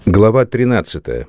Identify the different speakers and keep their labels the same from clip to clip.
Speaker 1: Глава 13.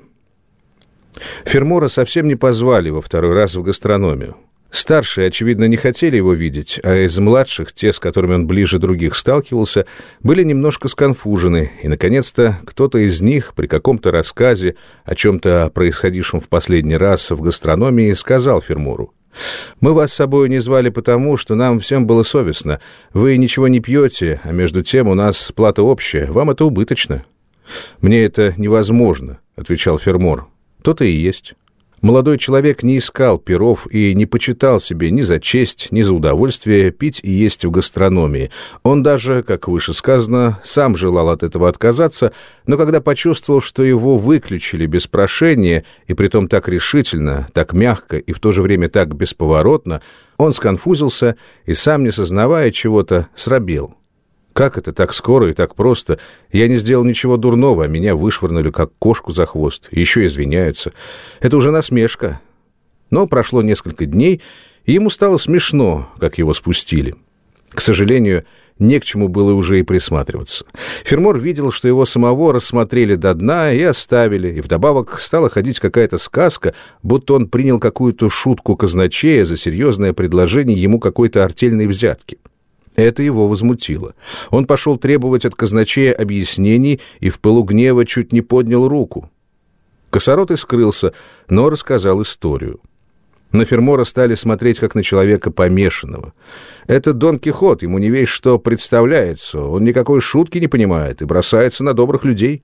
Speaker 1: Фермора совсем не позвали во второй раз в гастрономию. Старшие, очевидно, не хотели его видеть, а из младших, те, с которыми он ближе других сталкивался, были немножко сконфужены, и, наконец-то, кто-то из них при каком-то рассказе о чем-то происходившем в последний раз в гастрономии сказал Фермору: «Мы вас с собой не звали потому, что нам всем было совестно. Вы ничего не пьете, а между тем у нас плата общая, вам это убыточно». «Мне это невозможно», — отвечал Фермор. «То-то и есть». Молодой человек не искал пиров и не почитал себе ни за честь, ни за удовольствие пить и есть в гастрономии. Он даже, как выше сказано, сам желал от этого отказаться, но когда почувствовал, что его выключили без прошения, и притом так решительно, так мягко и в то же время так бесповоротно, он сконфузился и, сам не сознавая чего-то, срабел. Как это так скоро и так просто? Я не сделал ничего дурного, а меня вышвырнули, как кошку за хвост. Еще извиняются. Это уже насмешка. Но прошло несколько дней, и ему стало смешно, как его спустили. К сожалению, не к чему было уже и присматриваться. Фермор видел, что его самого рассмотрели до дна и оставили, и вдобавок стала ходить какая-то сказка, будто он принял какую-то шутку казначея за серьезное предложение ему какой-то артельной взятки. Это его возмутило. Он пошел требовать от казначея объяснений и в пылу гнева чуть не поднял руку. Косоротый скрылся, но рассказал историю. На Фермора стали смотреть, как на человека помешанного. Это Дон Кихот, ему не весь что представляется, он никакой шутки не понимает и бросается на добрых людей.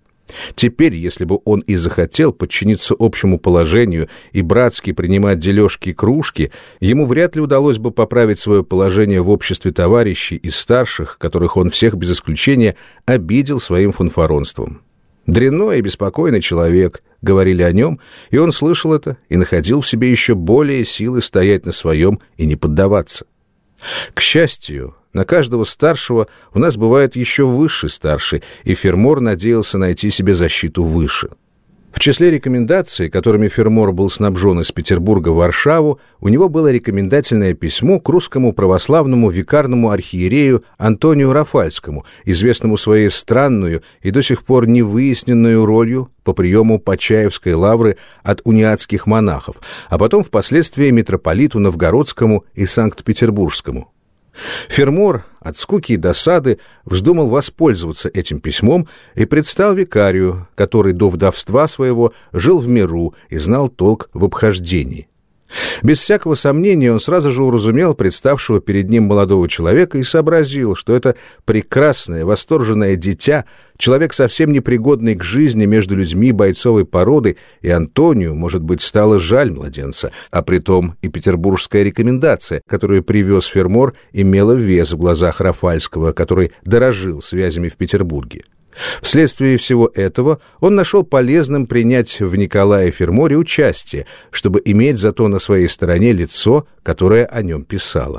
Speaker 1: Теперь, если бы он и захотел подчиниться общему положению и братски принимать дележки и кружки, ему вряд ли удалось бы поправить свое положение в обществе товарищей и старших, которых он всех без исключения обидел своим фанфаронством. «Дрянной и беспокойный человек», — говорили о нем, и он слышал это и находил в себе еще более силы стоять на своем и не поддаваться. К счастью, на каждого старшего у нас бывает еще высший старший, и Фермор надеялся найти себе защиту выше. В числе рекомендаций, которыми Фермор был снабжен из Петербурга в Варшаву, у него было рекомендательное письмо к русскому православному викарному архиерею Антонию Рафальскому, известному своей странную и до сих пор невыясненную ролью по приему Почаевской лавры от униатских монахов, а потом впоследствии митрополиту Новгородскому и Санкт-Петербургскому. Фермор от скуки и досады вздумал воспользоваться этим письмом и предстал викарию, который до вдовства своего жил в миру и знал толк в обхождении. Без всякого сомнения он сразу же уразумел представшего перед ним молодого человека и сообразил, что это прекрасное, восторженное дитя, человек совсем непригодный к жизни между людьми бойцовой породы, и Антонию, может быть, стало жаль младенца, а притом и петербургская рекомендация, которую привез Фермор, имела вес в глазах Рафальского, который дорожил связями в Петербурге. Вследствие всего этого он нашел полезным принять в Николае Ферморе участие, чтобы иметь зато на своей стороне лицо, которое о нем писало.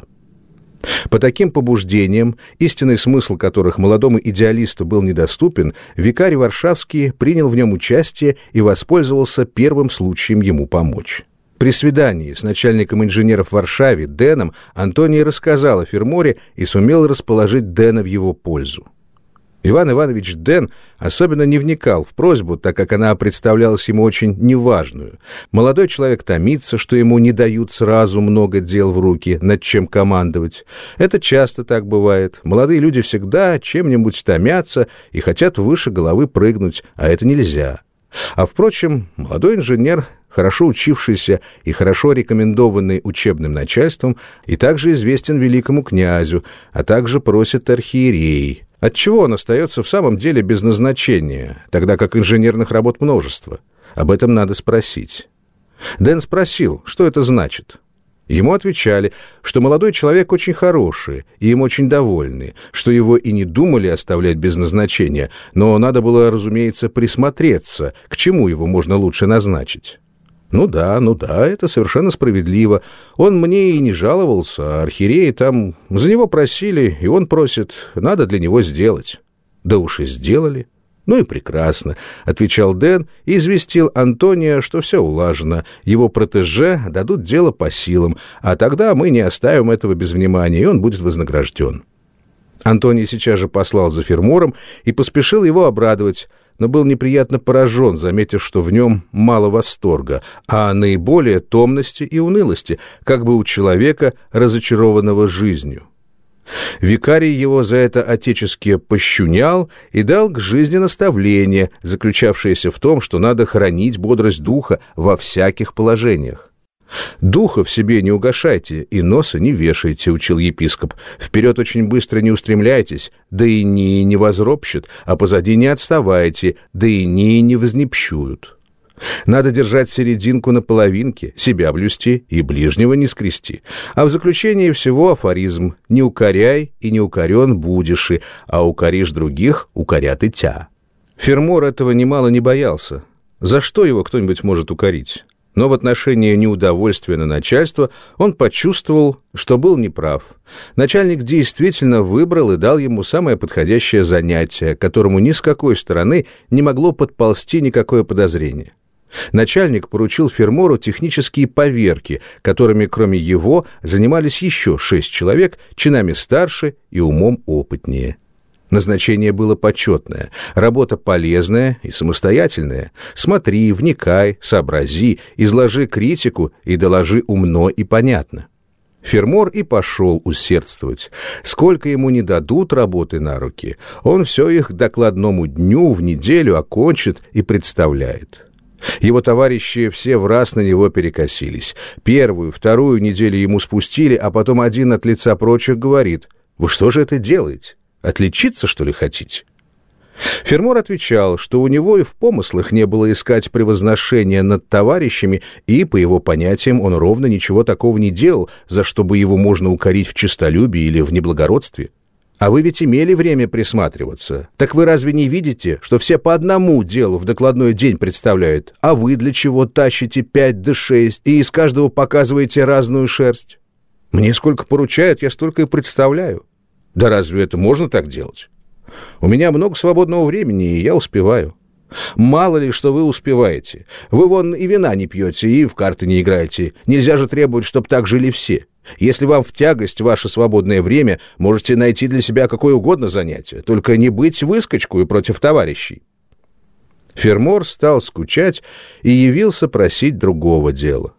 Speaker 1: По таким побуждениям, истинный смысл которых молодому идеалисту был недоступен, викарий Варшавский принял в нем участие и воспользовался первым случаем ему помочь. При свидании с начальником инженеров в Варшаве Деном Антоний рассказал о Ферморе и сумел расположить Дена в его пользу. Иван Иванович Ден особенно не вникал в просьбу, так как она представлялась ему очень неважную. Молодой человек томится, что ему не дают сразу много дел в руки, над чем командовать. Это часто так бывает. Молодые люди всегда чем-нибудь томятся и хотят выше головы прыгнуть, а это нельзя. А, впрочем, молодой инженер, хорошо учившийся и хорошо рекомендованный учебным начальством, и также известен великому князю, а также просит архиерей. Отчего он остается в самом деле без назначения, тогда как инженерных работ множество? Об этом надо спросить. Дэн спросил, что это значит. Ему отвечали, что молодой человек очень хороший, и им очень довольны, что его и не думали оставлять без назначения, но надо было, разумеется, присмотреться, к чему его можно лучше назначить. Ну да, это совершенно справедливо. Он мне и не жаловался, а архиереи там за него просили, и он просит, надо для него сделать. Да уж и сделали. Ну и прекрасно, отвечал Дэн и известил Антония, что все улажено, его протеже дадут дело по силам, а тогда мы не оставим этого без внимания, и он будет вознагражден. Антоний сейчас же послал за Фермором и поспешил его обрадовать. но был неприятно поражен, заметив, что в нем мало восторга, а наиболее томности и унылости, как бы у человека, разочарованного жизнью. Викарий его за это отечески пощунял и дал к жизни наставление, заключавшееся в том, что надо хранить бодрость духа во всяких положениях. «Духа в себе не угашайте и носа не вешайте», — учил епископ. «Вперед очень быстро не устремляйтесь, да и не возропщут, а позади не отставайте, да и не вознепщуют. Надо держать серединку на половинке, себя блюсти и ближнего не скрести. А в заключение всего афоризм: не укоряй и не укорен будешь, а укоришь других, укорят и тя». Фермор этого немало не боялся. За что его кто-нибудь может укорить? Но в отношении неудовольствия на начальство он почувствовал, что был неправ. Начальник действительно выбрал и дал ему самое подходящее занятие, к которому ни с какой стороны не могло подползти никакое подозрение. Начальник поручил Фермору технические поверки, которыми, кроме его, занимались еще 6 человек, чинами старше и умом опытнее. Назначение было почетное, работа полезная и самостоятельная. Смотри, вникай, сообрази, изложи критику и доложи умно и понятно. Фермор и пошел усердствовать. Сколько ему не дадут работы на руки, он все их к докладному дню в неделю окончит и представляет. Его товарищи все враз на него перекосились. Первую, вторую неделю ему спустили, а потом один от лица прочих говорит: «Вы что же это делаете? Отличиться, что ли, хотите?» Фермор отвечал, что у него и в помыслах не было искать превозношения над товарищами, и, по его понятиям, он ровно ничего такого не делал, за что бы его можно укорить в честолюбии или в неблагородстве. «А вы ведь имели время присматриваться. Так вы разве не видите, что все по одному делу в докладной день представляют, а вы для чего тащите 5 да 6 и из каждого показываете разную шерсть? Мне сколько поручают, я столько и представляю. Да разве это можно так делать? У меня много свободного времени, и я успеваю. Мало ли, что вы успеваете. Вы вон и вина не пьете, и в карты не играете. Нельзя же требовать, чтобы так жили все. Если вам в тягость ваше свободное время, можете найти для себя какое угодно занятие, только не быть выскочкой против товарищей». Фермор стал скучать и явился просить другого дела.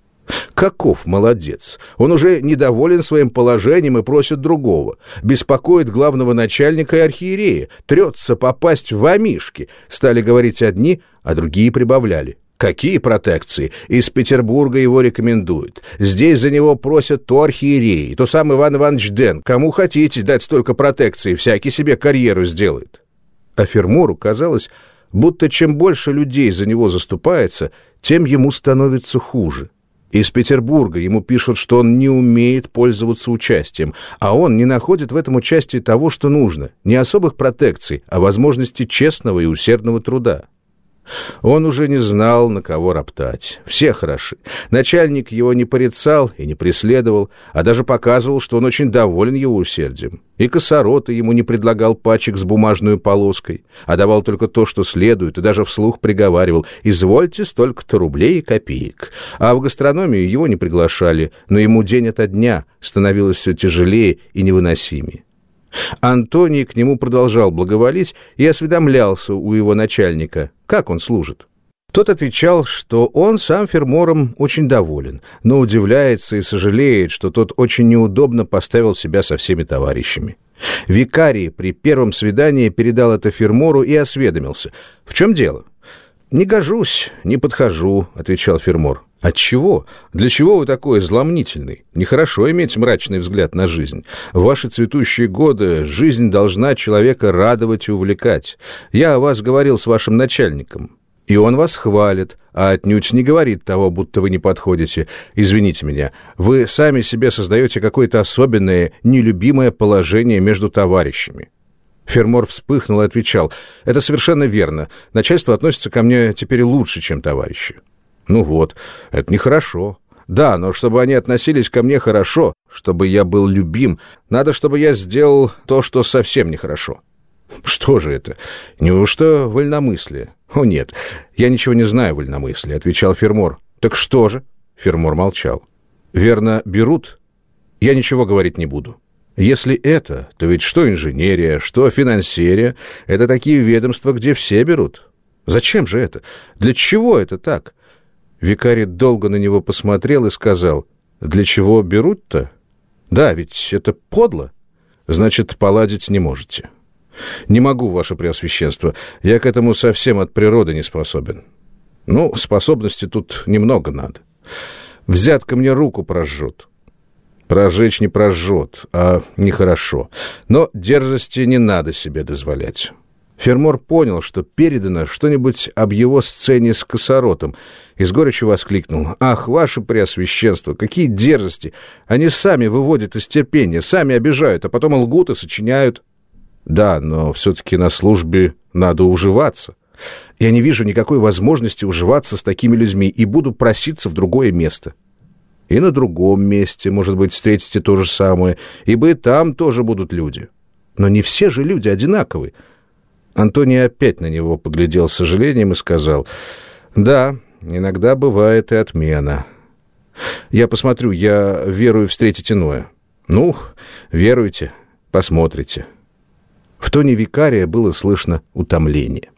Speaker 1: Каков молодец! Он уже недоволен своим положением и просит другого. Беспокоит главного начальника и архиерея. Трется попасть в омишки. Стали говорить одни, а другие прибавляли. Какие протекции? Из Петербурга его рекомендуют. Здесь за него просят то архиерей, то сам Иван Иванович Ден. Кому хотите дать столько протекций, всякий себе карьеру сделает. А Фермору казалось, будто чем больше людей за него заступается, тем ему становится хуже. Из Петербурга ему пишут, что он не умеет пользоваться участием, а он не находит в этом участии того, что нужно, не особых протекций, а возможности честного и усердного труда. Он уже не знал, на кого роптать. Все хороши. Начальник его не порицал и не преследовал, а даже показывал, что он очень доволен его усердием. И Косорота ему не предлагал пачек с бумажной полоской, а давал только то, что следует, и даже вслух приговаривал: «Извольте столько-то рублей и копеек». А в гастрономию его не приглашали, но ему день ото дня становилось все тяжелее и невыносимее. Антоний к нему продолжал благоволить и осведомлялся у его начальника, как он служит. Тот отвечал, что он сам Фермором очень доволен, но удивляется и сожалеет, что тот очень неудобно поставил себя со всеми товарищами. Викарий при первом свидании передал это Фермору и осведомился: «В чем дело?» «Не гожусь, не подхожу», — отвечал Фермор. «Отчего? Для чего вы такой зломнительный? Нехорошо иметь мрачный взгляд на жизнь. В ваши цветущие годы жизнь должна человека радовать и увлекать. Я о вас говорил с вашим начальником, и он вас хвалит, а отнюдь не говорит того, будто вы не подходите. Извините меня, вы сами себе создаете какое-то особенное, нелюбимое положение между товарищами». Фермор вспыхнул и отвечал: «Это совершенно верно. Начальство относится ко мне теперь лучше, чем товарищи». «Ну вот, это нехорошо. Да, но чтобы они относились ко мне хорошо, чтобы я был любим, надо, чтобы я сделал то, что совсем нехорошо». «Что же это? Неужто вольномыслие?» «О нет, я ничего не знаю о вольномыслии», — отвечал Фермор. «Так что же?» Фермор молчал. «Верно, берут? Я ничего говорить не буду». Если это, то ведь что инженерия, что финансерия – это такие ведомства, где все берут. Зачем же это? Для чего это так? Викарий долго на него посмотрел и сказал: для чего берут-то? Да, ведь это подло. Значит, поладить не можете. Не могу, ваше преосвященство. Я к этому совсем от природы не способен. Ну, способностей тут немного надо. Взятка мне руку прожжет. Прожечь не прожжет, а нехорошо. Но дерзости не надо себе дозволять. Фермор понял, что передано что-нибудь об его сцене с косоротом, и с горечью воскликнул: «Ах, ваше преосвященство, какие дерзости! Они сами выводят из терпения, сами обижают, а потом лгут и сочиняют». Да, но все-таки на службе надо уживаться. Я не вижу никакой возможности уживаться с такими людьми и буду проситься в другое место. И на другом месте, может быть, встретите то же самое, ибо и там тоже будут люди. Но не все же люди одинаковы. Антоний опять на него поглядел с сожалением и сказал: «Да, иногда бывает и отмена. Я посмотрю, я верую встретить иное». «Ну, веруйте, посмотрите». В тоне викария было слышно утомление.